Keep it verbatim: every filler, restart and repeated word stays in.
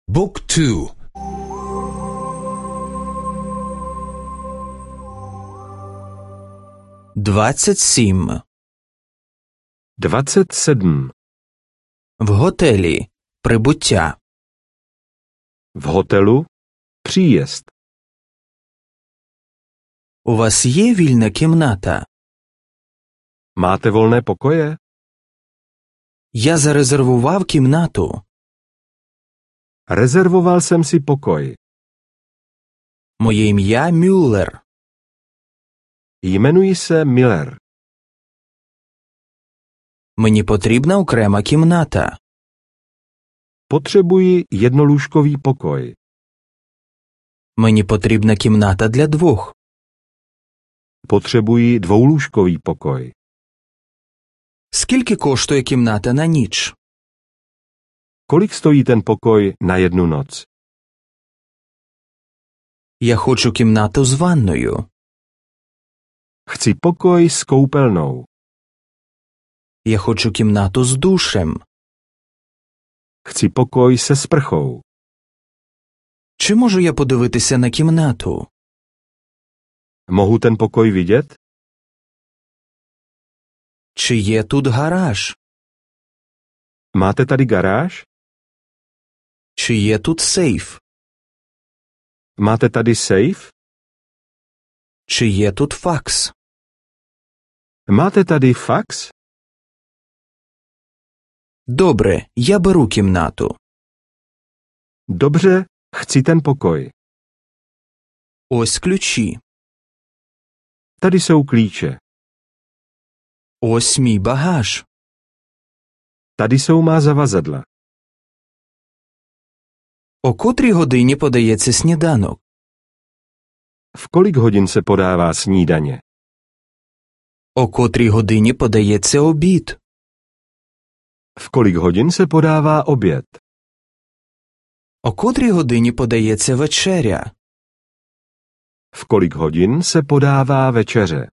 บุ๊กทูдвадцять сім. двадцять сім. В готелі. Прибуття. В готелу příjezd. У вас є вільна кімната? Máte volné pokoje? Я зарезервував кімнату. Rezervoval jsem si pokoj. Моє ім'я Мюллер. Jmenuji se Miller. Мені потрібна окрема кімната. Potřebuji jednolůžkový pokoj. Мені потрібна кімната для двох. Potřebuji dvoulůžkový pokoj. Скільки коштує кімната на ніч? Kolik stojí ten pokoj na jednu noc? Я хочу кімнату з ванною. Chci pokoj s koupelnou. Я хочу кімнату з душем. Chci pokoj se sprchou. Чи можу я подивитися на кімнату? Mohu ten pokoj vidět? Чи є тут гараж? Máte tady garáž? Чи є тут сейф? Máte tady sejf? Чи є тут факс? Máte tady fax? Добре, я беру кімнату. Dobře, chci ten pokoj. Ось ключі. Tady jsou klíče. Ось мій багаж. Tady jsou má zavazadla. О котрій годині подається сніданок? V kolik hodin se podává snídaně? О котрій годині подається обід? V kolik hodin se podává oběd? О котрій годині подається вечеря? V kolik hodin se podává večeře?